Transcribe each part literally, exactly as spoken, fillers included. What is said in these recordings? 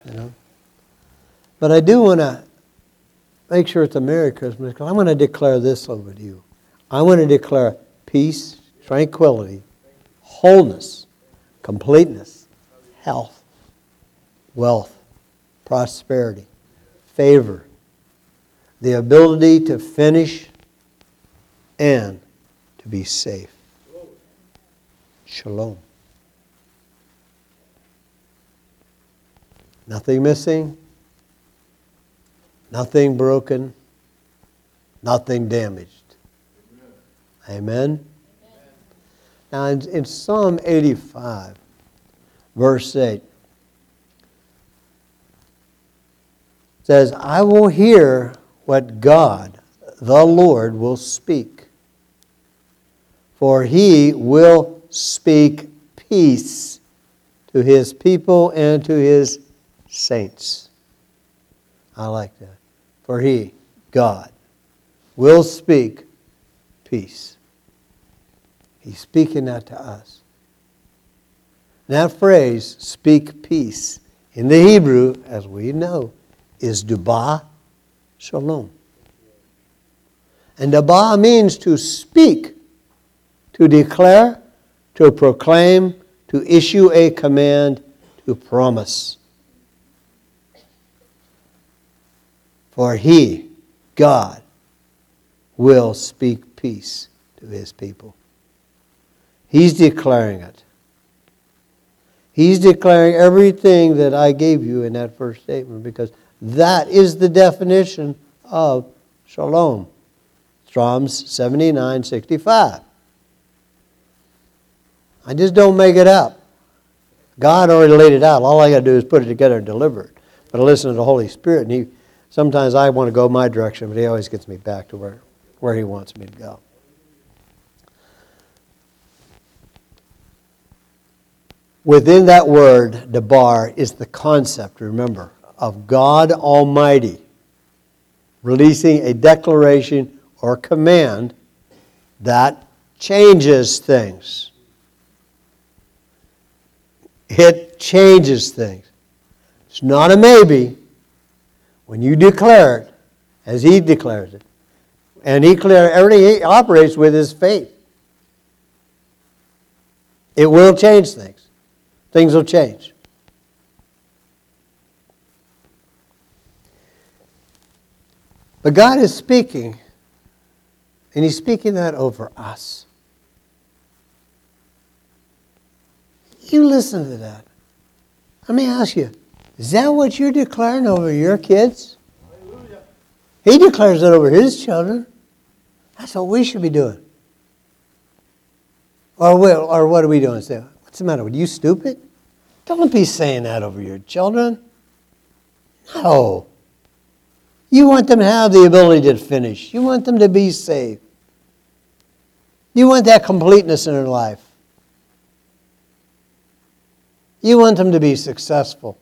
You know? But I do want to make sure it's a Merry Christmas, because I want to declare this over to you. I want to declare peace, tranquility, wholeness, completeness, health, wealth, prosperity, favor, the ability to finish and to be safe. Shalom. Nothing missing, nothing broken, nothing damaged. Amen? Amen? Now in, in Psalm eighty-five, verse eight, it says, I will hear what God, the Lord, will speak. For He will speak peace to His people and to His saints. I like that. For He, God, will speak peace. He's speaking that to us. That phrase, speak peace, in the Hebrew, as we know, is dubah shalom. And dubah means to speak, to declare, to proclaim, to issue a command, to promise. For He, God, will speak peace to His people. He's declaring it. He's declaring everything that I gave you in that first statement, because that is the definition of shalom. Psalms seventy-nine sixty-five. I just don't make it up. God already laid it out. All I got to do is put it together and deliver it. But I listen to the Holy Spirit, and He, sometimes I want to go my direction, but He always gets me back to where, where He wants me to go. Within that word, debar, is the concept, remember, of God Almighty releasing a declaration or command that changes things. It changes things. It's not a maybe. When you declare it, as He declares it, and He declares everything He operates with is faith. It will change things. Things will change. But God is speaking, and He's speaking that over us. You listen to that. Let me ask you, is that what you're declaring over your kids? Hallelujah. He declares it over His children. That's what we should be doing. Or, we, or what are we doing? Say, what's the matter with you, stupid? Don't be saying that over your children. No. You want them to have the ability to finish. You want them to be saved. You want that completeness in their life. You want them to be successful.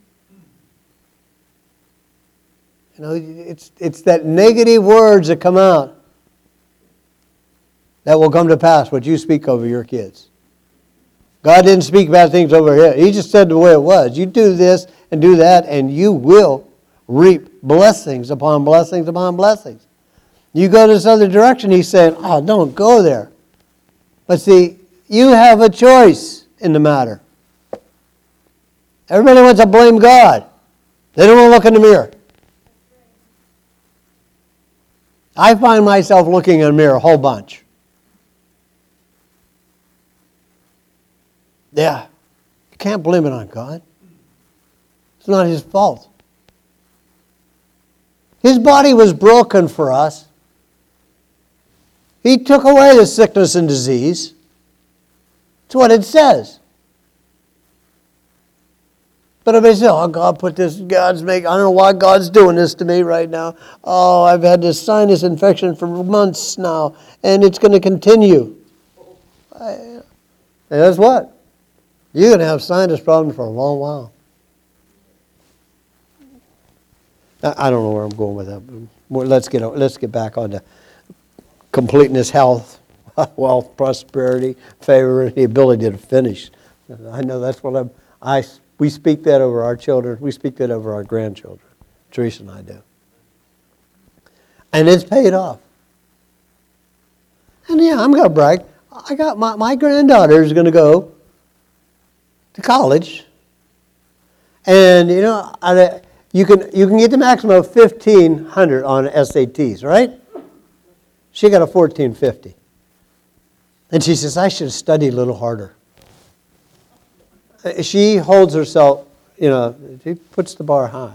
You know, it's, it's that negative words that come out that will come to pass, what you speak over your kids. God didn't speak bad things over here. He just said the way it was. You do this and do that, and you will reap blessings upon blessings upon blessings. You go this other direction, He's saying, oh, don't go there. But see, you have a choice in the matter. Everybody wants to blame God. They don't want to look in the mirror. I find myself looking in the mirror a whole bunch. Yeah, you can't blame it on God. It's not His fault. His body was broken for us. He took away the sickness and disease. That's what it says. But if I say, oh, God put this, God's making, I don't know why God's doing this to me right now. Oh, I've had this sinus infection for months now, and it's going to continue. And that's what? You're going to have sinus problems for a long while. I don't know where I'm going with that. But let's get let's get back on to completeness, health, wealth, prosperity, favor, and the ability to finish. I know that's what I'm, I We speak that over our children. We speak that over our grandchildren. Teresa and I do. And it's paid off. And yeah, I'm going to brag. I got my, my granddaughter is going to go to college. And, you know, I, you can you can get the maximum of fifteen hundred on S A Ts, right? She got a fourteen fifty. And she says, I should have studied a little harder. She holds herself, you know, she puts the bar high.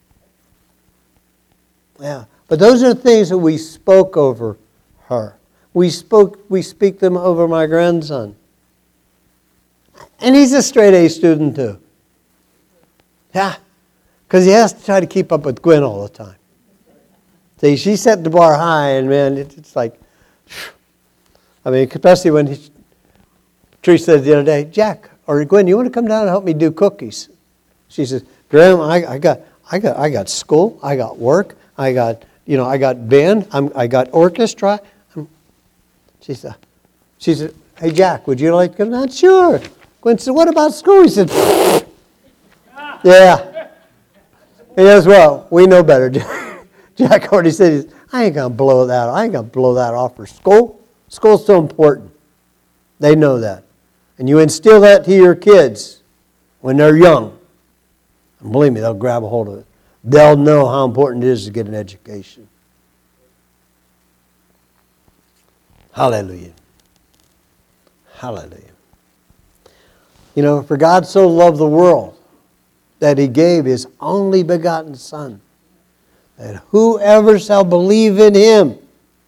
Yeah. But those are things that we spoke over her. We spoke, we speak them over my grandson. And he's a straight A student too. Yeah. Because he has to try to keep up with Gwen all the time. See, she set the bar high, and man, it, it's like, I mean, especially when he, Teresa said the other day, Jack or Gwen, you want to come down and help me do cookies? She says, Graham, I, I got, I got, I got school, I got work, I got, you know, I got band, I'm, I got orchestra. I'm, she said, she said, hey Jack, would you like to come down? Sure. Gwen said, what about school? He said, yeah. He goes, well, we know better. Jack already said, I ain't going to blow that. I ain't going to blow that off for school. School's so important. They know that. And you instill that to your kids when they're young. And believe me, they'll grab a hold of it. They'll know how important it is to get an education. Hallelujah. Hallelujah. You know, for God so loved the world that He gave His only begotten Son, that whoever shall believe in Him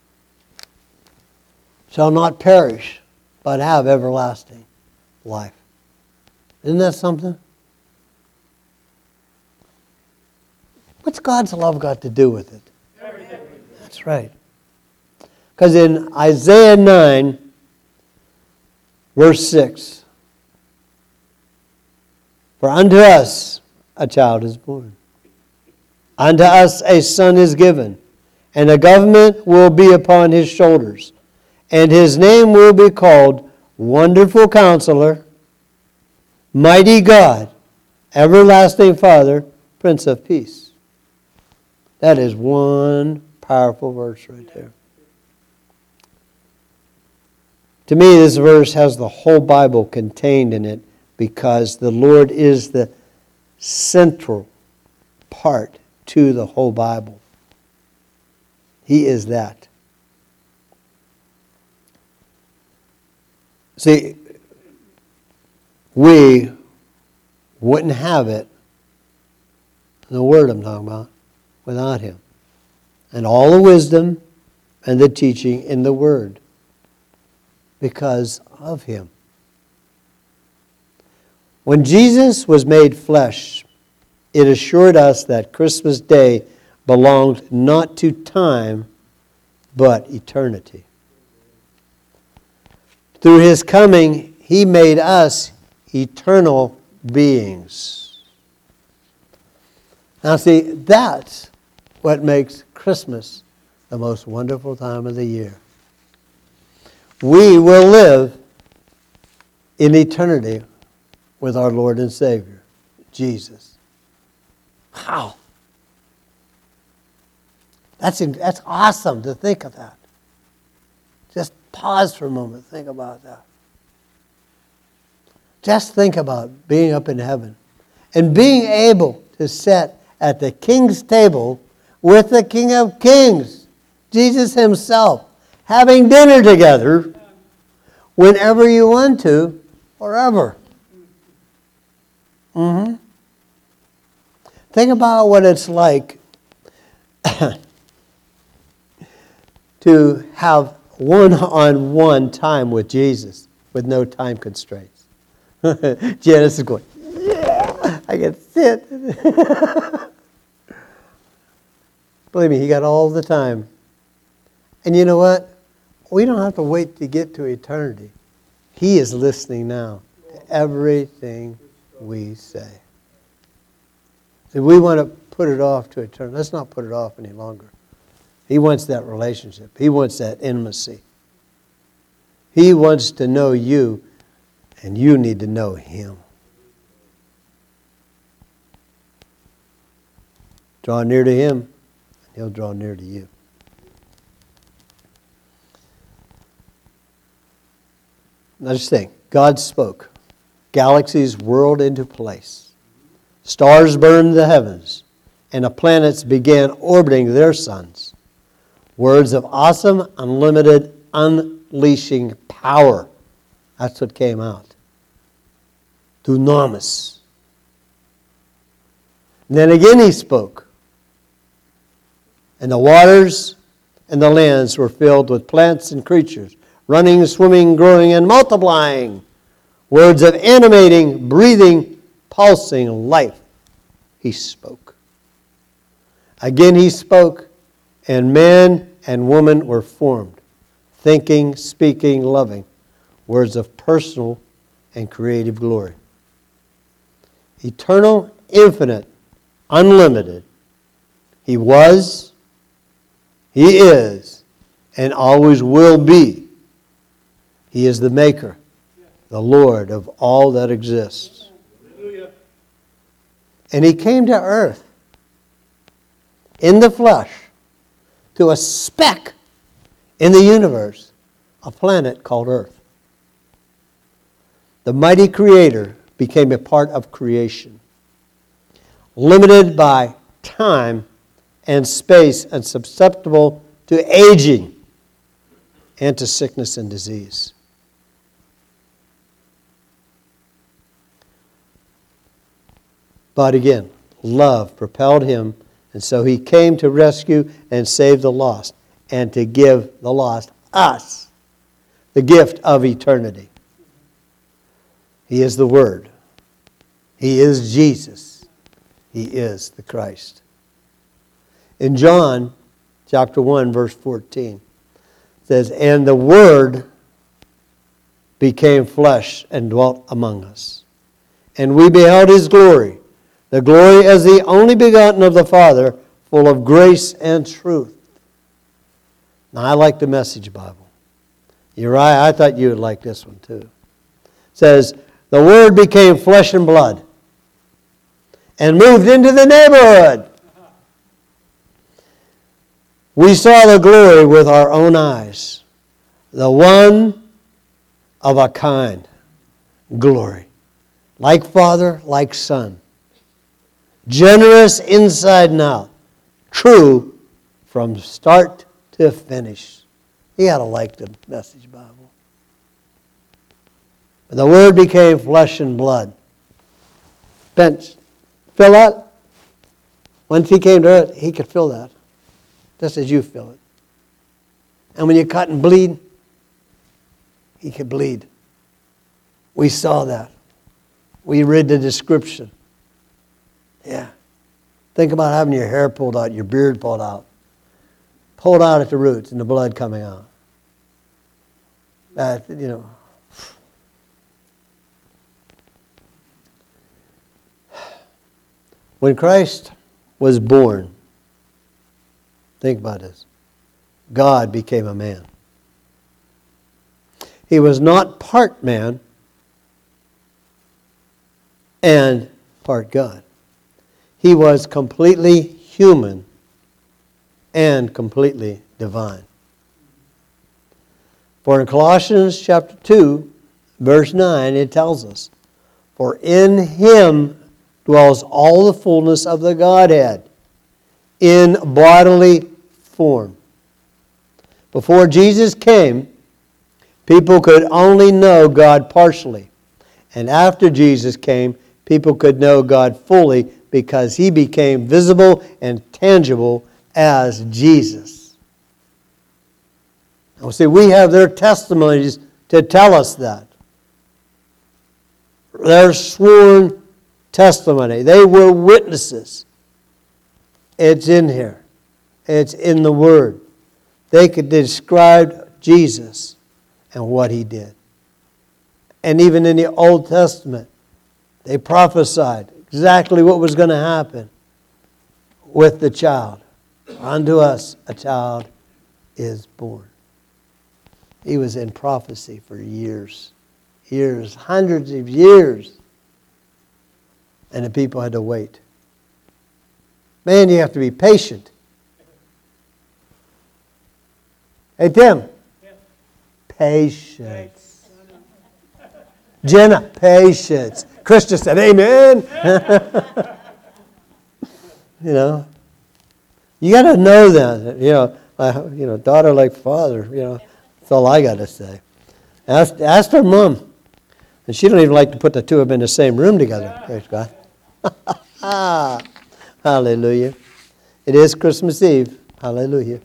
shall not perish, but have everlasting life. Isn't that something? What's God's love got to do with it? Everything. That's right. Because in Isaiah nine, verse six, for unto us a child is born. Unto us a son is given, and a government will be upon his shoulders, and his name will be called Wonderful Counselor, Mighty God, Everlasting Father, Prince of Peace. That is one powerful verse right there. To me, this verse has the whole Bible contained in it, because the Lord is the central part to the whole Bible. He is that. See, we wouldn't have it, the Word I'm talking about, without Him. And all the wisdom and the teaching in the Word, because of Him. When Jesus was made flesh, it assured us that Christmas Day belonged not to time, but eternity. Through His coming, He made us eternal beings. Now see, that's what makes Christmas the most wonderful time of the year. We will live in eternity with our Lord and Savior, Jesus. Wow. That's, that's awesome to think of that. Just pause for a moment. Think about that. Just think about being up in heaven and being able to sit at the King's table with the King of Kings, Jesus Himself, having dinner together whenever you want to, forever. Mm-hmm. Think about what it's like to have one-on-one time with Jesus with no time constraints. Janice is going, yeah, I can sit. Believe me, He got all the time. And you know what? We don't have to wait to get to eternity. He is listening now to everything we say. If we want to put it off to eternity, let's not put it off any longer. He wants that relationship. He wants that intimacy. He wants to know you, and you need to know Him. Draw near to Him, and He'll draw near to you. Now just think, God spoke. Galaxies whirled into place. Stars burned the heavens, and the planets began orbiting their suns. Words of awesome, unlimited, unleashing power. That's what came out. Dunamis. And then again He spoke. And the waters and the lands were filled with plants and creatures, running, swimming, growing, and multiplying. Words of animating, breathing, pulsing life. He spoke. Again He spoke, and man and woman were formed, thinking, speaking, loving. Words of personal and creative glory. Eternal, infinite, unlimited. He was, He is, and always will be. He is the Maker, the Lord of all that exists. Hallelujah. And He came to earth in the flesh to a speck in the universe, a planet called Earth. The mighty Creator became a part of creation, limited by time and space and susceptible to aging and to sickness and disease. But again, love propelled Him, and so He came to rescue and save the lost, and to give the lost, us, the gift of eternity. He is the Word. He is Jesus. He is the Christ. In John chapter one, verse fourteen, it says, "And the Word became flesh and dwelt among us. And we beheld His glory, the glory as the only begotten of the Father, full of grace and truth." Now, I like the Message Bible. Uriah, I thought you would like this one too. It says, "The Word became flesh and blood and moved into the neighborhood. We saw the glory with our own eyes, the one of a kind glory, like Father, like Son, generous inside and out, true from start to finish." You got to like the Message Bible. The Word became flesh and blood. Bench, fill that. Once He came to earth, He could fill that, just as you fill it. And when you cut and bleed, He could bleed. We saw that. We read the description. Yeah. Think about having your hair pulled out, your beard pulled out. Pulled out at the roots and the blood coming out. That, you know. When Christ was born, think about this, God became a man. He was not part man and part God. He was completely human and completely divine. For in Colossians chapter two, verse nine, it tells us, "For in Him dwells all the fullness of the Godhead in bodily form." Before Jesus came, people could only know God partially. And after Jesus came, people could know God fully because He became visible and tangible as Jesus. Now, see, we have their testimonies to tell us that. Their sworn testimony. They were witnesses. It's in here. It's in the Word. They could describe Jesus and what He did. And even in the Old Testament, they prophesied exactly what was going to happen with the child. "Unto us a child is born." He was in prophecy for years. Years, hundreds of years. And the people had to wait. Man, you have to be patient. Hey, Tim. Yeah. Patience. Jenna, patience. Krista said, amen. You know, you got to know that. You know, uh, you know, daughter like father. You know, that's all I got to say. Ask, ask her mom, and she don't even like to put the two of them in the same room together. Praise God. Hallelujah. It is Christmas Eve. Hallelujah.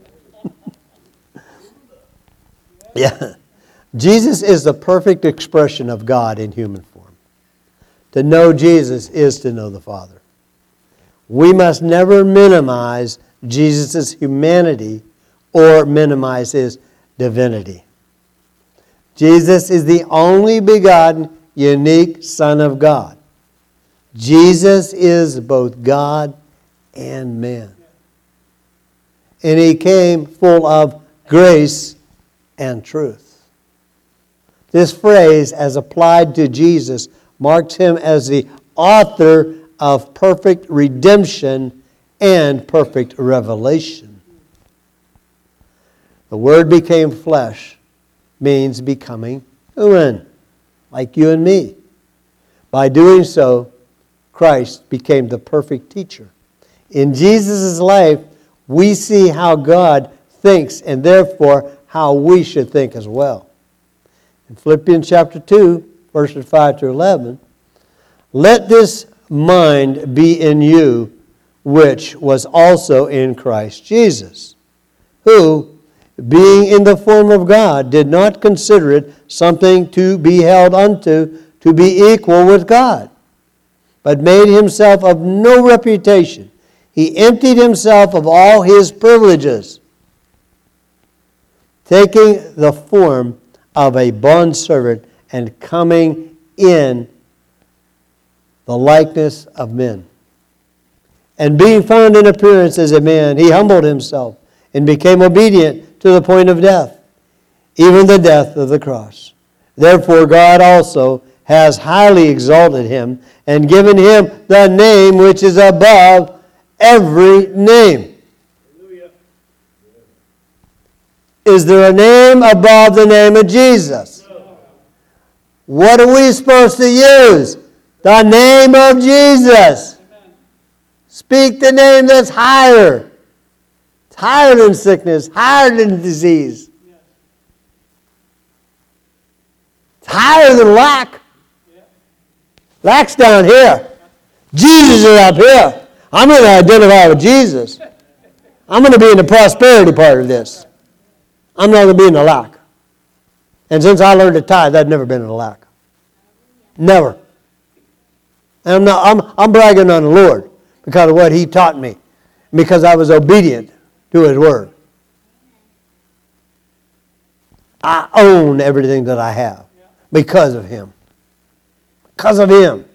Yeah. Jesus is the perfect expression of God in human form. To know Jesus is to know the Father. We must never minimize Jesus' humanity or minimize his divinity. Jesus is the only begotten, unique Son of God. Jesus is both God and man. And he came full of grace and truth. This phrase, as applied to Jesus, marks him as the author of perfect redemption and perfect revelation. The Word became flesh means becoming human, like you and me. By doing so, Christ became the perfect teacher. In Jesus' life, we see how God thinks and therefore how we should think as well. In Philippians chapter two, verses five to eleven, let this mind be in you, which was also in Christ Jesus, who, being in the form of God, did not consider it something to be held unto, to be equal with God, but made himself of no reputation. He emptied himself of all his privileges, taking the form of a bondservant and coming in the likeness of men. And being found in appearance as a man, he humbled himself and became obedient to the point of death, even the death of the cross. Therefore God also has highly exalted him and given him the name which is above every name. Hallelujah. Is there a name above the name of Jesus? No. What are we supposed to use? The name of Jesus. Amen. Speak the name that's higher. It's higher than sickness, higher than disease. Yes. It's higher than lack. Yeah. Lack's down here. Jesus is up here. I'm going to identify with Jesus. I'm going to be in the prosperity part of this. I'm not going to be in the lack. And since I learned to tithe, I've never been in the lack. Never. And I'm, not, I'm, I'm bragging on the Lord because of what he taught me. Because I was obedient to his word. I own everything that I have because of him. Because of him.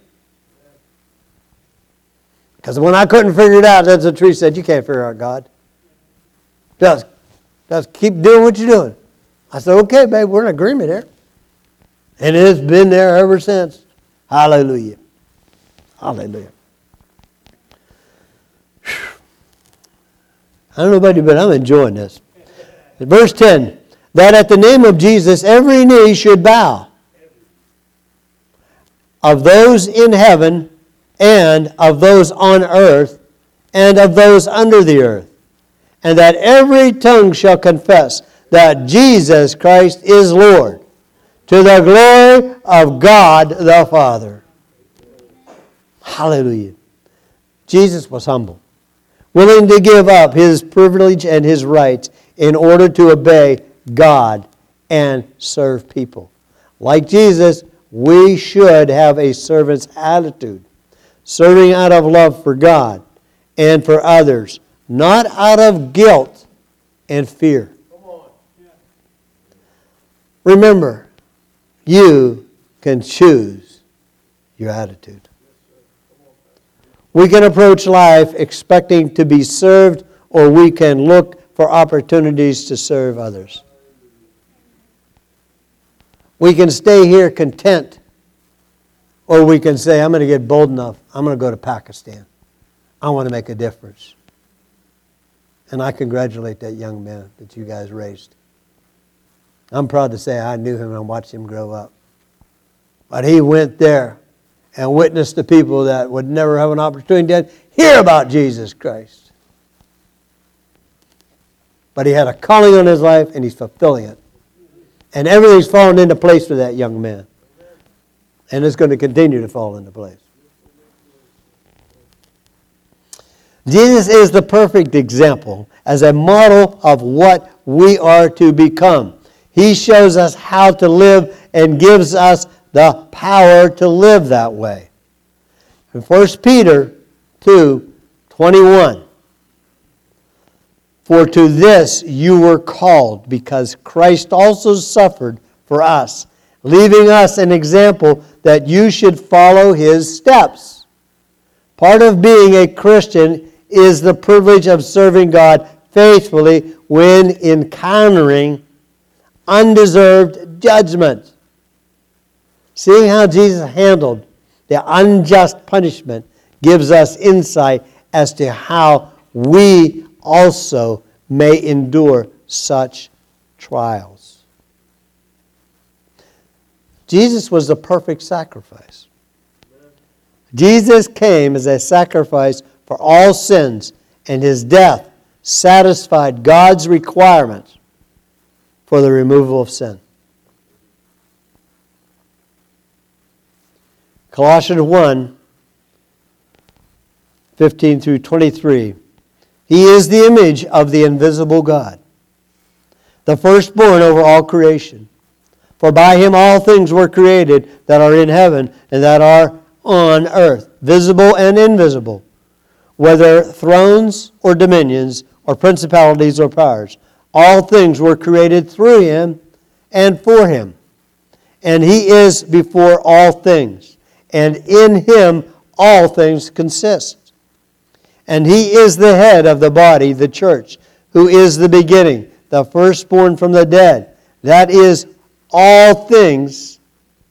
Because when I couldn't figure it out, that's what Teresa said, you can't figure out God. Just, just keep doing what you're doing. I said, okay, babe, we're in agreement here. And it's been there ever since. Hallelujah. Hallelujah. I don't know about you, but I'm enjoying this. Verse ten, that at the name of Jesus every knee should bow, of those in heaven and of those on earth and of those under the earth, and that every tongue shall confess that Jesus Christ is Lord, to the glory of God the Father. Hallelujah. Jesus was humble, willing to give up his privilege and his rights in order to obey God and serve people. Like Jesus, we should have a servant's attitude, serving out of love for God and for others, not out of guilt and fear. Remember, you can choose your attitude. We can approach life expecting to be served, or we can look for opportunities to serve others. We can stay here content, or we can say, I'm going to get bold enough. I'm going to go to Pakistan. I want to make a difference. And I congratulate that young man that you guys raised. I'm proud to say I knew him and watched him grow up. But he went there and witnessed to people that would never have an opportunity to hear about Jesus Christ. But he had a calling on his life and he's fulfilling it. And everything's fallen into place for that young man. And it's going to continue to fall into place. Jesus is the perfect example as a model of what we are to become. He shows us how to live and gives us the power to live that way. In First Peter two twenty-one, for to this you were called, because Christ also suffered for us, leaving us an example that you should follow his steps. Part of being a Christian is the privilege of serving God faithfully when encountering undeserved judgment. Seeing how Jesus handled the unjust punishment gives us insight as to how we also may endure such trials. Jesus was the perfect sacrifice. Jesus came as a sacrifice for all sins, and his death satisfied God's requirements for the removal of sin. Colossians one, fifteen through twenty-three. He is the image of the invisible God, the firstborn over all creation. For by him all things were created that are in heaven and that are on earth, visible and invisible, whether thrones or dominions or principalities or powers. All things were created through him and for him. And he is before all things, and in him all things consist. And he is the head of the body, the church, who is the beginning, the firstborn from the dead. That is all things,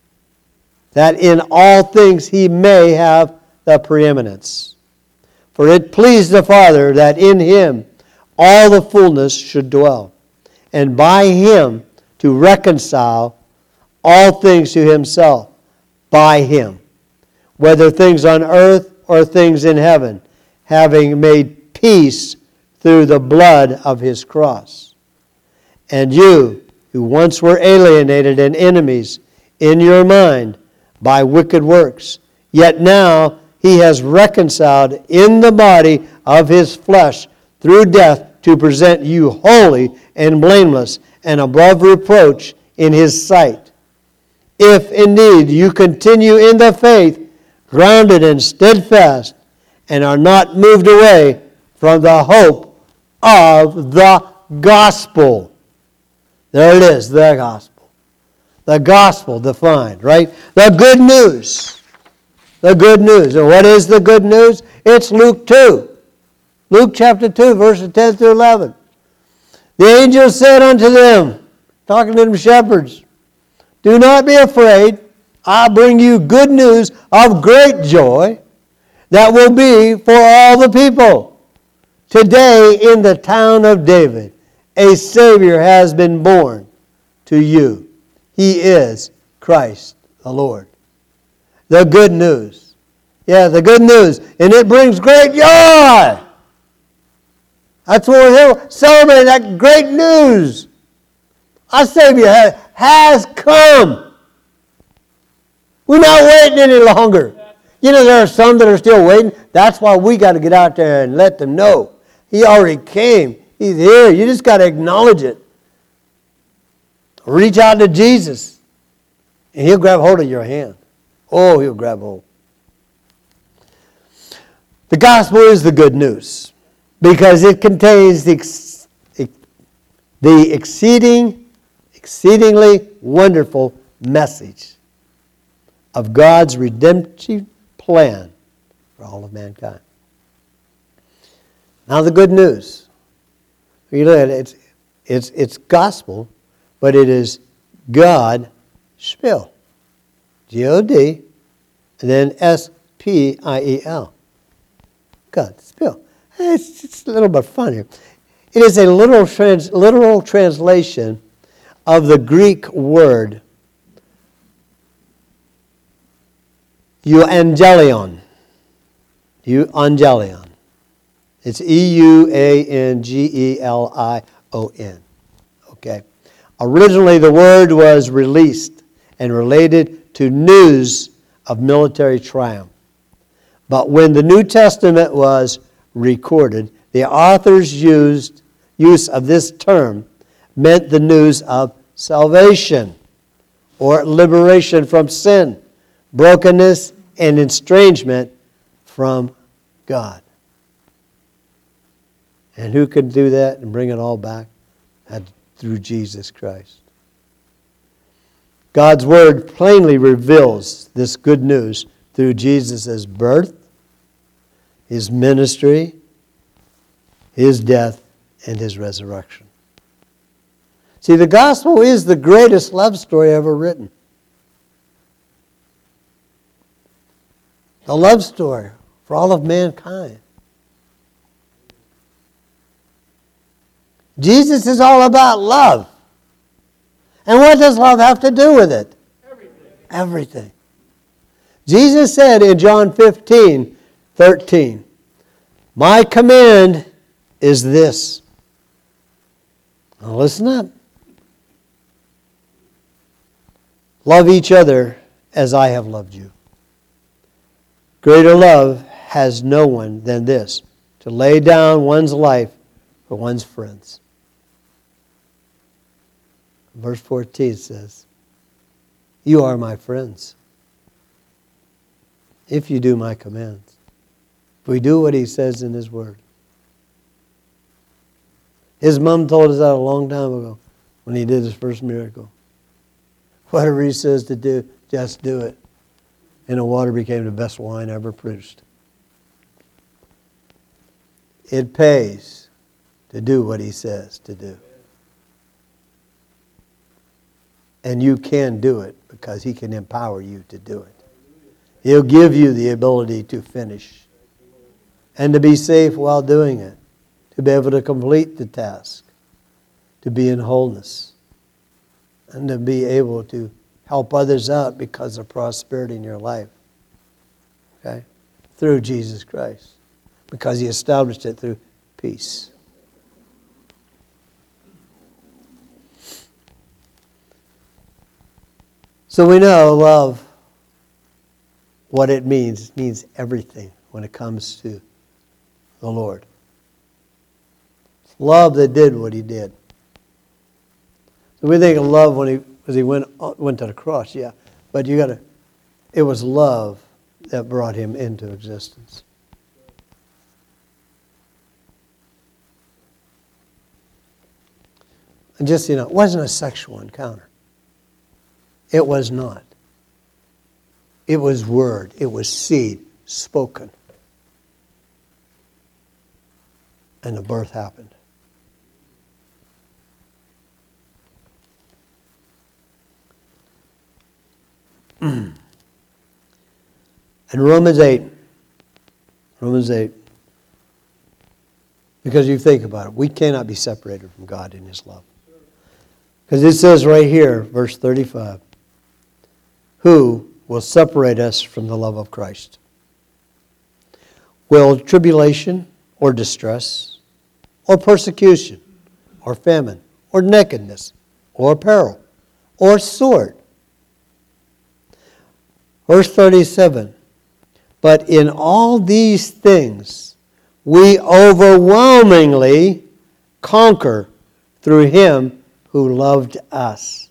that in all things he may have the preeminence. For it pleased the Father that in him all the fullness should dwell, and by him to reconcile all things to himself, by him, whether things on earth or things in heaven, having made peace through the blood of his cross. And you, who once were alienated and enemies in your mind by wicked works, yet now he has reconciled in the body of his flesh through death to present you holy and blameless and above reproach in his sight. If indeed you continue in the faith, grounded and steadfast, and are not moved away from the hope of the gospel. There it is, the gospel. The gospel defined, right? The good news. The good news. And what is the good news? It's Luke two. Luke chapter two, verses ten through eleven. The angel said unto them, talking to them shepherds, do not be afraid. I bring you good news of great joy that will be for all the people. Today in the town of David, a Savior has been born to you. He is Christ the Lord. The good news. Yeah, the good news. And it brings great joy. That's what we're celebrating, that great news. Our Savior has come. We're not waiting any longer. You know, there are some that are still waiting. That's why we got to get out there and let them know. He already came. He's here. You just got to acknowledge it. Reach out to Jesus, and he'll grab hold of your hand. Oh, he'll grab hold. The gospel is the good news because it contains the, ex- the exceeding, exceedingly wonderful message of God's redemptive plan for all of mankind. Now the good news. You look at it, it's, it's, it's gospel, but it is God spiel. G O D, and then S P I E L. God spiel. It's, it's a little bit fun here. It is a literal, trans, literal translation of the Greek word euangelion. Euangelion. It's E U A N G E L I O N. Okay. Originally, the word was released and related to news of military triumph. But when the New Testament was recorded, the author's used use of this term meant the news of salvation or liberation from sin, brokenness, and estrangement from God. And who could do that and bring it all back? Through Jesus Christ. God's Word plainly reveals this good news through Jesus' birth, His ministry, His death, and His resurrection. See, the gospel is the greatest love story ever written. The love story for all of mankind. Jesus is all about love. And what does love have to do with it? Everything. Everything. Jesus said in John fifteen, thirteen, "My command is this." Now listen up. Love each other as I have loved you. Greater love has no one than this, to lay down one's life for one's friends. Verse fourteen says, "You are my friends, if you do my commands." If we do what He says in His Word. His mom told us that a long time ago when He did His first miracle. Whatever He says to do, just do it. And the water became the best wine ever produced. It pays to do what He says to do. And you can do it because He can empower you to do it. He'll give you the ability to finish and to be safe while doing it, to be able to complete the task, to be in wholeness, and to be able to help others out because of prosperity in your life. Okay? Through Jesus Christ. Because He established it through peace. So we know love, what it means. It means everything when it comes to the Lord. It's love that did what He did. So we think of love when He, because He went, went to the cross, yeah. But you got to, it was love that brought Him into existence. And just, you know, it wasn't a sexual encounter. It was not. It was word. It was seed spoken. And the birth happened. In Romans eight, Romans eight, because you think about it, we cannot be separated from God in His love. Because it says right here, verse thirty-five, "Who will separate us from the love of Christ? Will tribulation or distress or persecution or famine or nakedness or peril or sword?" Verse thirty-seven, "But in all these things we overwhelmingly conquer through Him who loved us."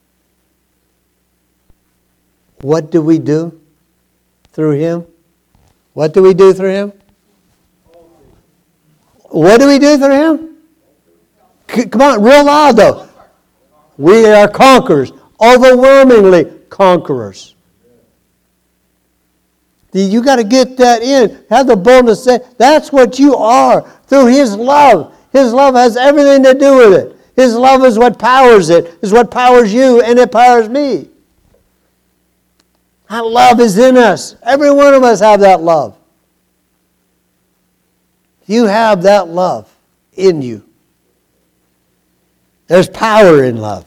What do we do through Him? What do we do through Him? What do we do through Him? C- come on, real loud though. We are conquerors, overwhelmingly conquerors. You got to get that in. Have the boldness to say, that's what you are through His love. His love has everything to do with it. His love is what powers it, is what powers you, and it powers me. That love is in us. Every one of us have that love. You have that love in you. There's power in love.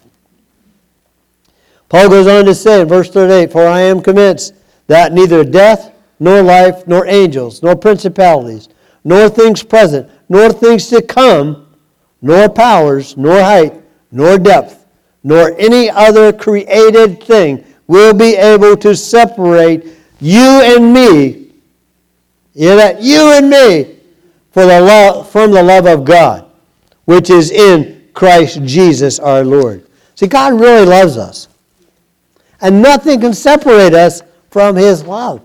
Paul goes on to say in verse thirty-eight, for I am convinced that neither death, nor life, nor angels, nor principalities, nor things present, nor things to come, nor powers, nor height, nor depth, nor any other created thing will be able to separate you and me, yeah, that you and me, for the love, from the love of God, which is in Christ Jesus our Lord. See, God really loves us. And nothing can separate us from His love.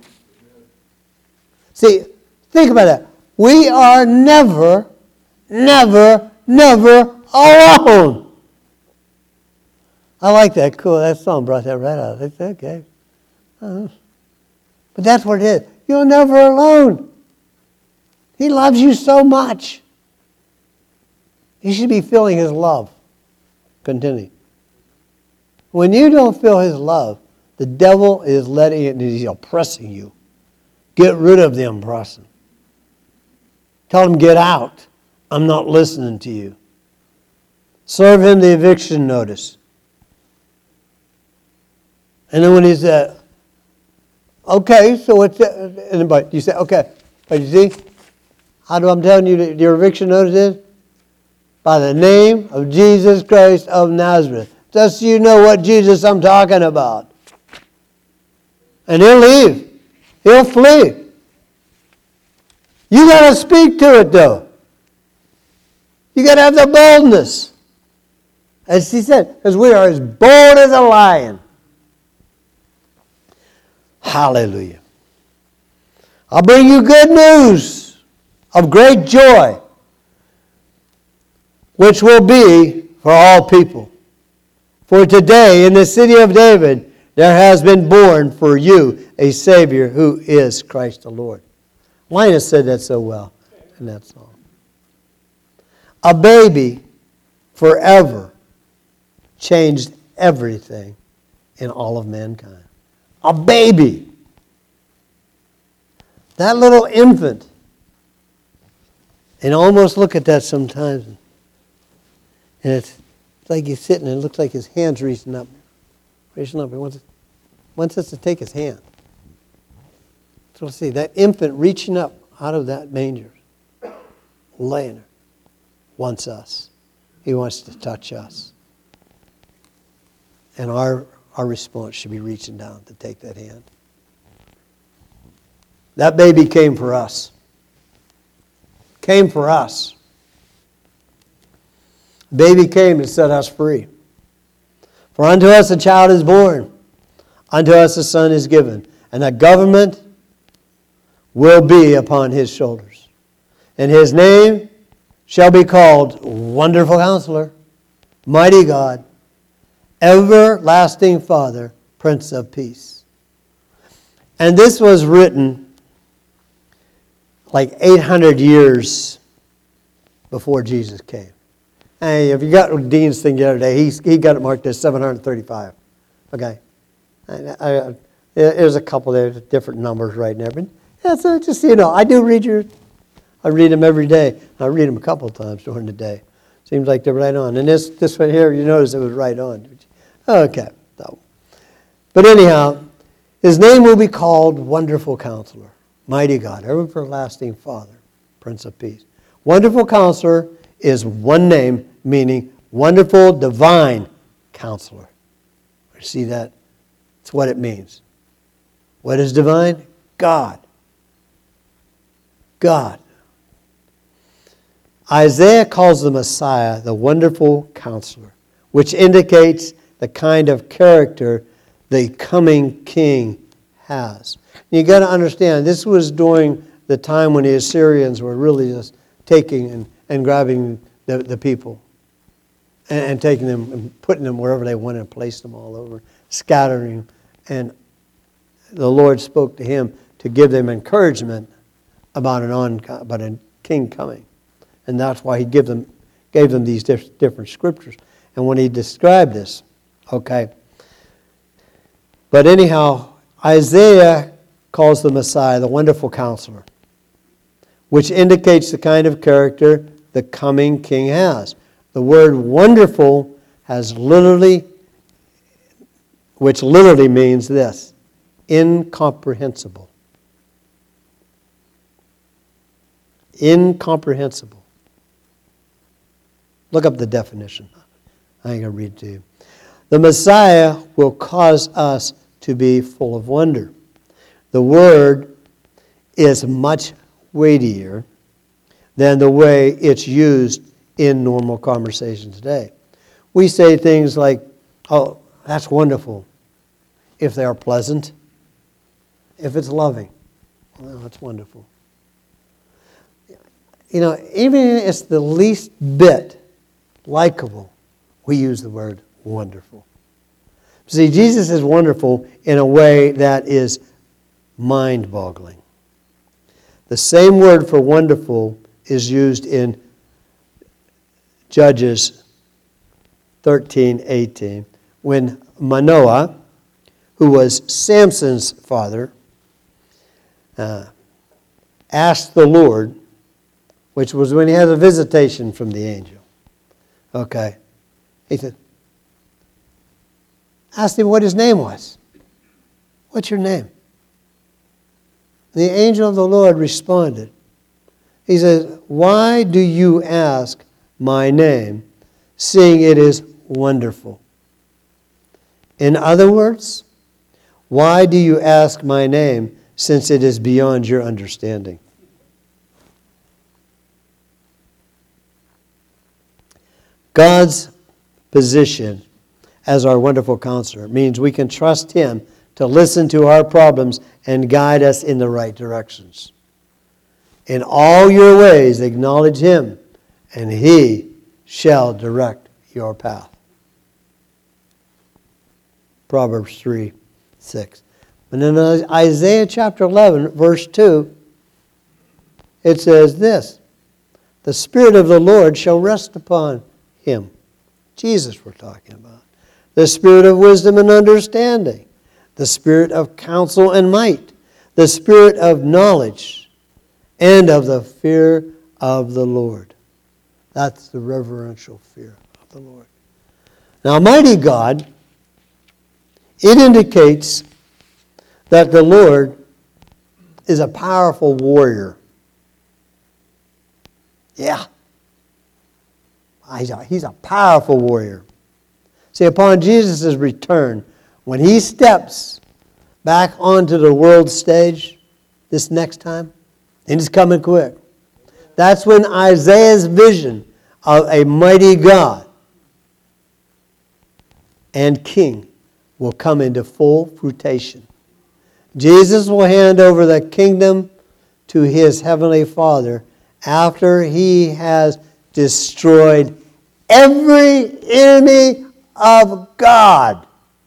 See, think about that. We are never, never, never alone. I like that. Cool. That song brought that right out. It's okay. Uh-huh. But that's what it is. You're never alone. He loves you so much. You should be feeling His love. Continue. When you don't feel His love, the devil is letting it, he's oppressing you. Get rid of the oppression. Tell him, get out. I'm not listening to you. Serve him the eviction notice. And then when he said, okay, so what's that? And but you say, okay, but you see, how do I'm telling you that your eviction notice is? By the name of Jesus Christ of Nazareth. Just so you know what Jesus I'm talking about. And he'll leave. He'll flee. You got to speak to it though. You got to have the boldness. As he said, because we are as bold as a lion. Hallelujah. I'll bring you good news of great joy, which will be for all people. For today in the city of David there has been born for you a Savior who is Christ the Lord. Linus said that so well in that song. A baby forever changed everything in all of mankind. A baby. That little infant. And almost look at that sometimes. And it's like he's sitting and it looks like his hand's reaching up. Reaching up. He wants, wants us to take his hand. So let's see, that infant reaching up out of that manger, laying there, wants us. He wants to touch us. And our, our response should be reaching down to take that hand. That baby came for us. Came for us. Baby came and set us free. For unto us a child is born, unto us a son is given, and a government will be upon his shoulders. And his name shall be called Wonderful Counselor, Mighty God, Everlasting Father, Prince of Peace. And this was written like eight hundred years before Jesus came. Hey, if you got Dean's thing the other day, he's, he got it marked as seven hundred thirty-five. Okay. I, I, there's a couple there, different numbers right there. But yeah, so just so you know, I do read your, I read them every day. I read them a couple of times during the day. Seems like they're right on. And this, this one here, you notice it was right on. Okay. So, but anyhow, his name will be called Wonderful Counselor, Mighty God, Everlasting Father, Prince of Peace. Wonderful Counselor is one name, meaning Wonderful Divine Counselor. You see that? It's what it means. What is divine? God. God. Isaiah calls the Messiah the Wonderful Counselor, which indicates the kind of character the coming king has. You got to understand, this was during the time when the Assyrians were really just taking and, and grabbing the, the people and, and taking them and putting them wherever they wanted and placing them all over, scattering them. And the Lord spoke to him to give them encouragement about an on, about a king coming. And that's why he gave them, gave them these diff- different scriptures. And when he described this, okay. But anyhow, Isaiah calls the Messiah the Wonderful Counselor, which indicates the kind of character the coming king has. The word wonderful has literally, which literally means this, incomprehensible. Incomprehensible. Look up the definition. I ain't going to read it to you. The Messiah will cause us to be full of wonder. The word is much weightier than the way it's used in normal conversation today. We say things like, oh, that's wonderful, if they are pleasant, if it's loving. Well, that's wonderful. You know, even if it's the least bit likable, we use the word wonderful. See, Jesus is wonderful in a way that is mind-boggling. The same word for wonderful is used in Judges thirteen eighteen, when Manoah, who was Samson's father, uh, asked the Lord, which was when he had a visitation from the angel. Okay. He said, asked him what his name was. What's your name? The angel of the Lord responded. He says, why do you ask my name, seeing it is wonderful? In other words, why do you ask my name, since it is beyond your understanding? God's position as our wonderful counselor means we can trust Him to listen to our problems and guide us in the right directions. In all your ways acknowledge Him, and He shall direct your path. Proverbs three six. And in Isaiah chapter eleven, verse two, it says this, the Spirit of the Lord shall rest upon Him. Jesus we're talking about. The Spirit of wisdom and understanding. The Spirit of counsel and might. The Spirit of knowledge and of the fear of the Lord. That's the reverential fear of the Lord. Now, mighty God, it indicates that the Lord is a powerful warrior. Yeah. He's a, he's a powerful warrior. See, upon Jesus' return, when He steps back onto the world stage this next time, and He's coming quick, that's when Isaiah's vision of a mighty God and King will come into full fruition. Jesus will hand over the kingdom to His heavenly Father after He has destroyed every enemy of God.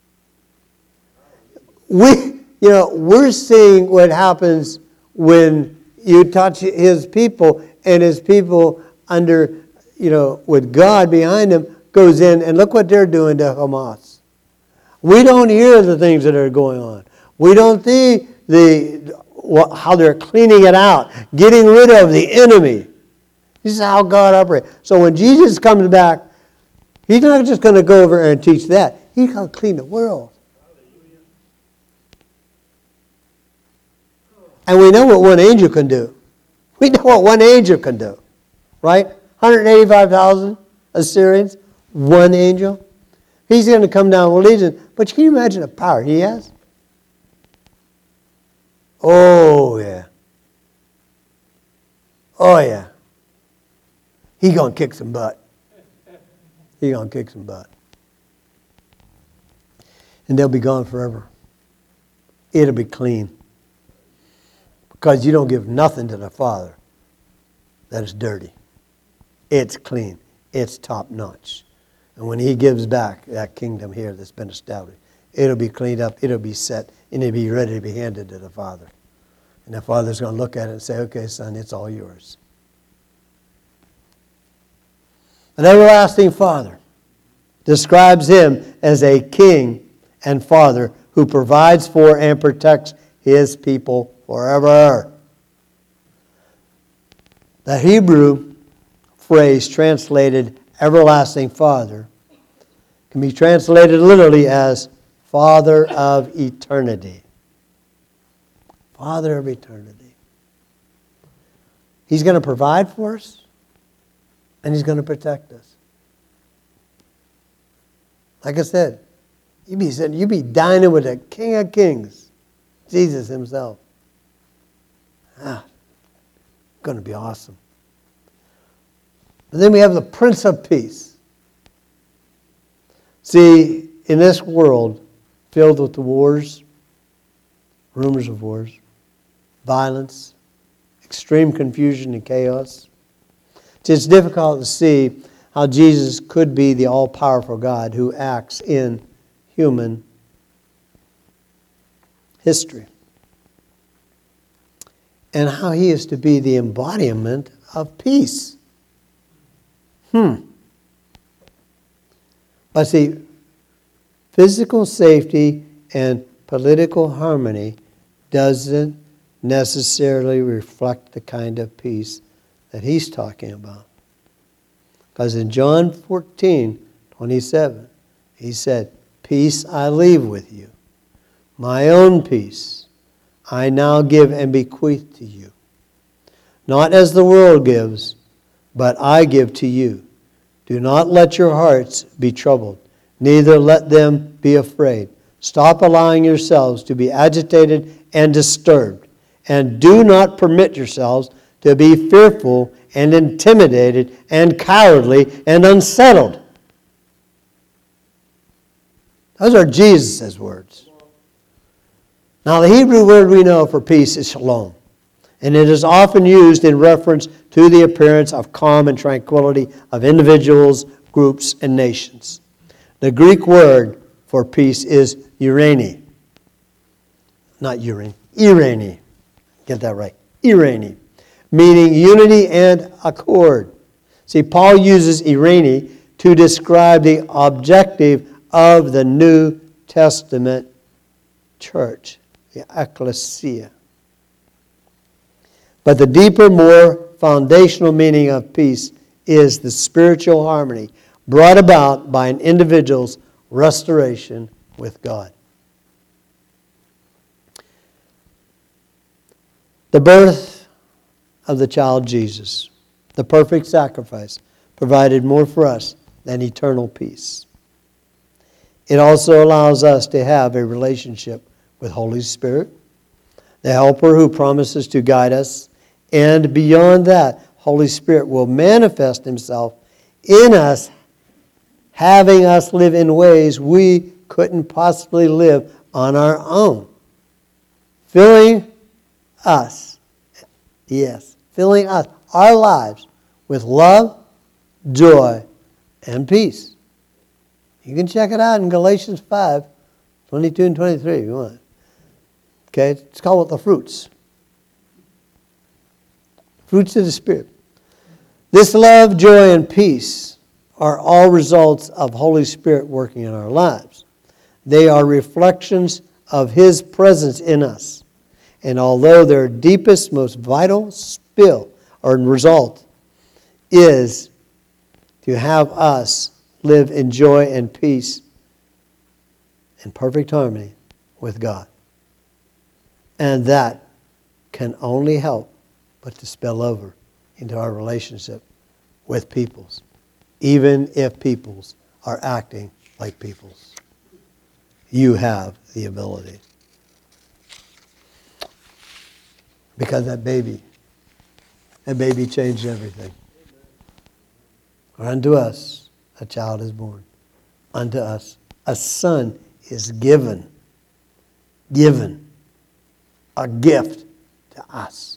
We, you know, we're seeing what happens when you touch His people, and His people under, you know, with God behind them goes in, and look what they're doing to Hamas. We don't hear the things that are going on. We don't see the how they're cleaning it out, getting rid of the enemy. This is how God operates. So when Jesus comes back, He's not just going to go over and teach that. He's going to clean the world. And we know what one angel can do. We know what one angel can do. Right? one hundred eighty-five thousand Assyrians, one angel. He's going to come down with legions. But can you imagine the power he has? Oh, yeah. Oh, yeah. He's going to kick some butt. He's going to kick some butt. And they'll be gone forever. It'll be clean. Because you don't give nothing to the Father that is dirty. It's clean. It's top notch. And when He gives back that kingdom here that's been established, it'll be cleaned up, it'll be set, and it'll be ready to be handed to the Father. And the Father's going to look at it and say, okay, son, it's all yours. An everlasting Father describes Him as a king and Father who provides for and protects His people forever. The Hebrew phrase translated everlasting Father, can be translated literally as Father of eternity. Father of eternity. He's going to provide for us, and He's going to protect us. Like I said, you be sitting, you be dining with the King of Kings, Jesus Himself. Ah, going to be awesome. And then we have the Prince of Peace. See, in this world filled with the wars, rumors of wars, violence, extreme confusion and chaos, it's difficult to see how Jesus could be the all-powerful God who acts in human history, and how He is to be the embodiment of peace. Hmm. But see, physical safety and political harmony doesn't necessarily reflect the kind of peace that He's talking about. Because in John fourteen twenty-seven, He said, "Peace I leave with you. My own peace I now give and bequeath to you. Not as the world gives, but I give to you. Do not let your hearts be troubled, neither let them be afraid. Stop allowing yourselves to be agitated and disturbed, and do not permit yourselves to be fearful and intimidated and cowardly and unsettled." Those are Jesus' words. Now, the Hebrew word we know for peace is shalom, and it is often used in reference to the appearance of calm and tranquility of individuals, groups, and nations. The Greek word for peace is eirene. Not urine, eirene. Get that right. Eirene, meaning unity and accord. See, Paul uses eirene to describe the objective of the New Testament church, the ecclesia. But the deeper, more foundational meaning of peace is the spiritual harmony brought about by an individual's restoration with God. The birth of the child Jesus, the perfect sacrifice, provided more for us than eternal peace. It also allows us to have a relationship with Holy Spirit, the Helper who promises to guide us, and beyond that, Holy Spirit will manifest Himself in us, having us live in ways we couldn't possibly live on our own. Filling us, yes, filling us, our lives, with love, joy, and peace. You can check it out in Galatians five, twenty-two and twenty-three if you want. Okay, it's called the fruits. Fruits of the Spirit. This love, joy, and peace are all results of Holy Spirit working in our lives. They are reflections of His presence in us. And although their deepest, most vital spill or result is to have us live in joy and peace in perfect harmony with God. And that can only help but to spill over into our relationship with peoples, even if peoples are acting like peoples. You have the ability. Because that baby, that baby changed everything. For unto us a child is born. Unto us a son is given. Given. A gift to us.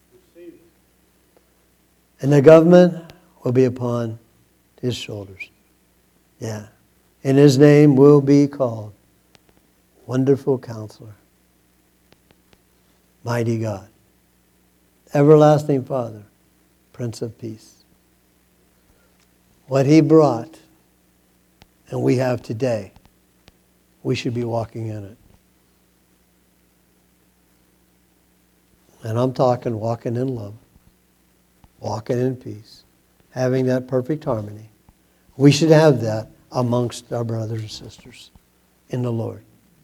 And the government will be upon His shoulders. Yeah. And His name will be called Wonderful Counselor, Mighty God, Everlasting Father, Prince of Peace. What He brought and we have today, we should be walking in it. And I'm talking walking in love, walking in peace, having that perfect harmony We should have that amongst our brothers and sisters in the Lord.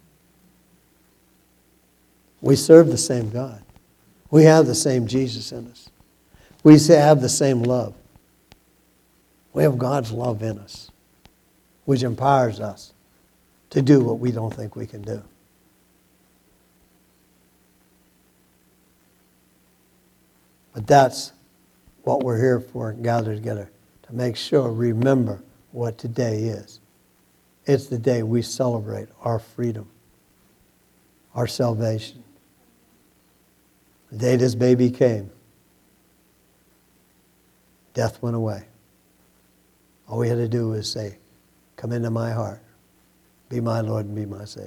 We serve the same God. We have the same Jesus in us. We have the same love. We have God's love in us, which empowers us to do what we don't think we can do. But that's what we're here for, gathered together, to make sure, remember what today is. It's the day we celebrate our freedom, our salvation. The day this baby came, death went away. All we had to do was say, come into my heart, be my Lord and be my Savior.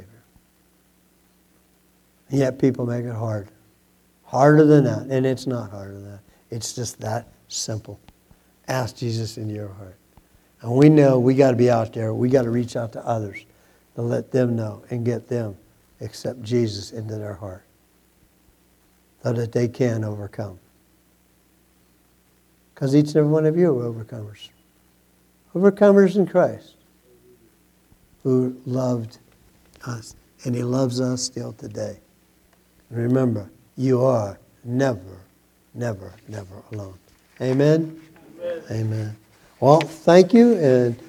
And yet people make it hard. Harder than that. And it's not harder than that. It's just that simple. Ask Jesus in your heart. And we know we got to be out there. We got to reach out to others to let them know and get them accept Jesus into their heart, so that they can overcome. Because each and every one of you are overcomers. Overcomers in Christ, who loved us. And He loves us still today. And remember, you are never, never, never alone. Amen? Amen. Amen. Well, thank you. And